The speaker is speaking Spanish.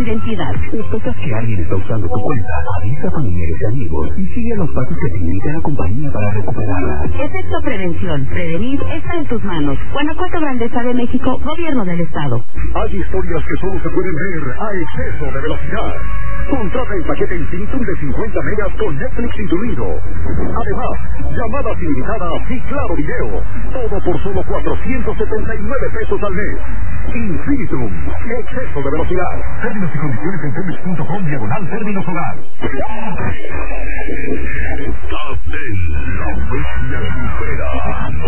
identidad. ¿Sospechas que alguien está usando tu cuenta? Avisa a familiares y amigos y sigue los pasos que te indica la compañía para recuperarla. Efecto prevención. Prevenir está en tus manos. Guanajuato, Grandeza de México, Gobierno del Estado. Hay historias que solo se pueden ver a exceso de velocidad. Contrata el paquete Infinitum de 50 megas con Netflix incluido. Además, llamadas ilimitadas y claro video. Todo por solo 479 pesos al mes. Infinitum. Exceso de velocidad. Términos y condiciones en telmex.com/términos hogar. Estás en La Bestia Supera.